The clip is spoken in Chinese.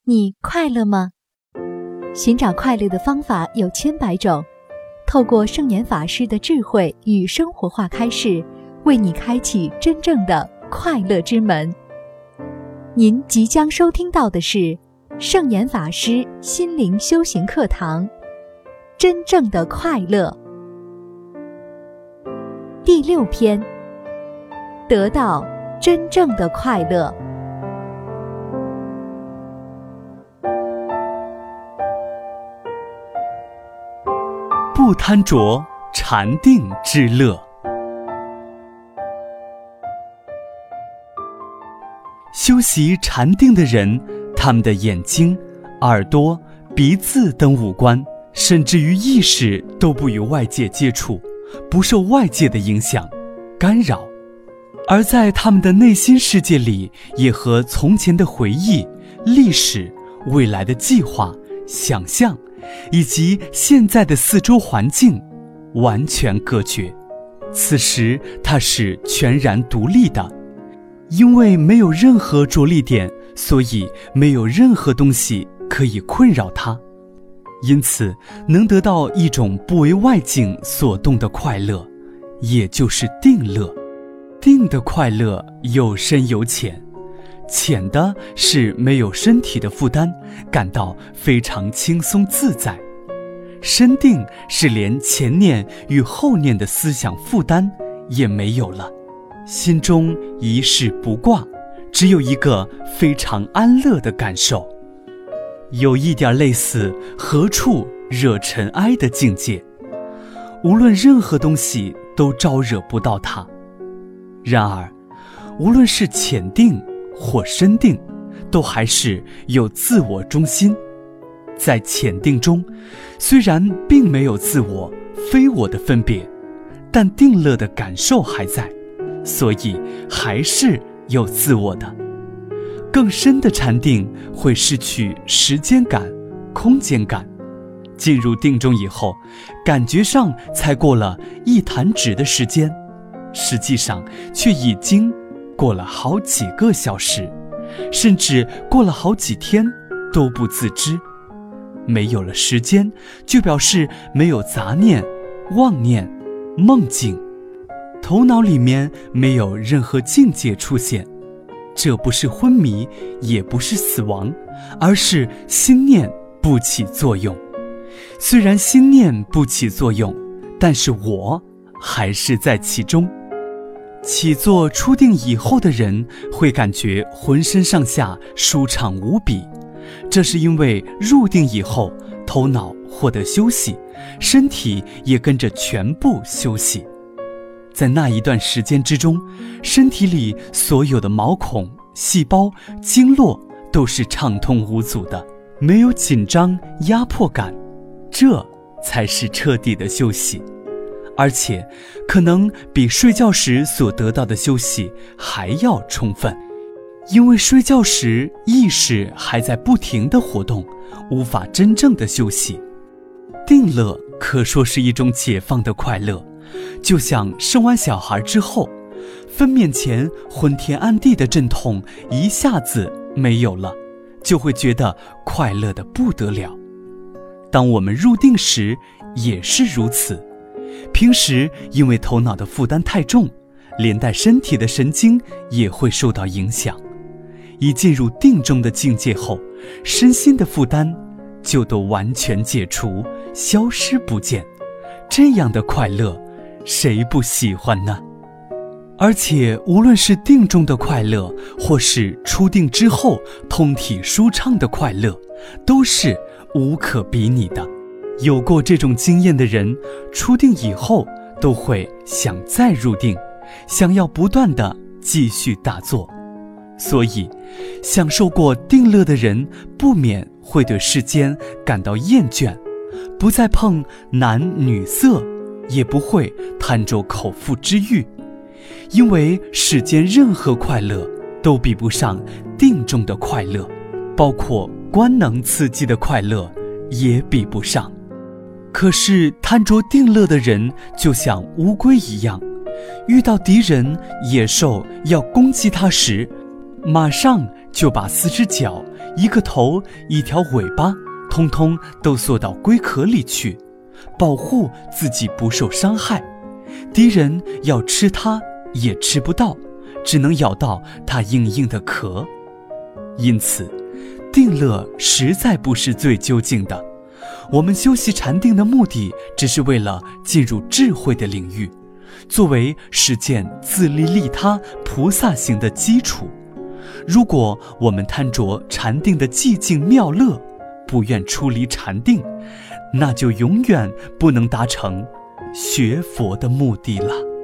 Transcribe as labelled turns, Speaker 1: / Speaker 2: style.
Speaker 1: 你快乐吗？寻找快乐的方法有千百种，透过圣严法师的智慧与生活化开示，为你开启真正的快乐之门。您即将收听到的是圣严法师心灵修行课堂，真正的快乐第6篇，得到真正的快乐。
Speaker 2: 不贪着禅定之乐。修习禅定的人，他们的眼睛、耳朵、鼻子等五官，甚至于意识都不与外界接触，不受外界的影响、干扰，而在他们的内心世界里，也和从前的回忆、历史、未来的计划、想象以及现在的四周环境完全隔绝。此时它是全然独立的，因为没有任何着力点，所以没有任何东西可以困扰它，因此能得到一种不为外境所动的快乐，也就是定乐。定的快乐有深有浅，浅的是没有身体的负担，感到非常轻松自在。深定是连前念与后念的思想负担也没有了，心中一事不挂，只有一个非常安乐的感受，有一点类似何处惹尘埃的境界，无论任何东西都招惹不到它。然而无论是浅定或深定，都还是有自我中心。在浅定中，虽然并没有自我非我的分别，但定乐的感受还在，所以还是有自我的。更深的禅定会失去时间感、空间感，进入定中以后，感觉上才过了一弹指的时间，实际上却已经过了好几个小时，甚至过了好几天都不自知。没有了时间，就表示没有杂念、妄念、梦境，头脑里面没有任何境界出现。这不是昏迷，也不是死亡，而是心念不起作用。虽然心念不起作用，但是我还是在其中。起坐出定以后的人会感觉浑身上下舒畅无比，这是因为入定以后，头脑获得休息，身体也跟着全部休息。在那一段时间之中，身体里所有的毛孔、细胞、经络都是畅通无阻的，没有紧张压迫感，这才是彻底的休息。而且可能比睡觉时所得到的休息还要充分，因为睡觉时意识还在不停地活动，无法真正的休息。定乐可说是一种解放的快乐，就像生完小孩之后，分娩前昏天暗地的阵痛一下子没有了，就会觉得快乐得不得了。当我们入定时也是如此，平时因为头脑的负担太重，连带身体的神经也会受到影响。一进入定中的境界后，身心的负担就都完全解除，消失不见。这样的快乐，谁不喜欢呢？而且无论是定中的快乐，或是出定之后通体舒畅的快乐，都是无可比拟的。有过这种经验的人，出定以后都会想再入定，想要不断地继续打坐。所以享受过定乐的人，不免会对世间感到厌倦，不再碰男女色，也不会贪着口腹之欲，因为世间任何快乐都比不上定中的快乐，包括官能刺激的快乐也比不上。可是贪着定乐的人就像乌龟一样，遇到敌人、野兽要攻击他时， 马上就把4只脚、1个头、1条尾巴通通都缩到龟壳里去，保护自己不受伤害。敌人要吃它也吃不到，只能咬到它硬硬的壳。因此定乐实在不是最究竟的，我们修习禅定的目的只是为了进入智慧的领域，作为实践自利利他菩萨行的基础。如果我们贪着禅定的寂静妙乐，不愿出离禅定，那就永远不能达成学佛的目的了。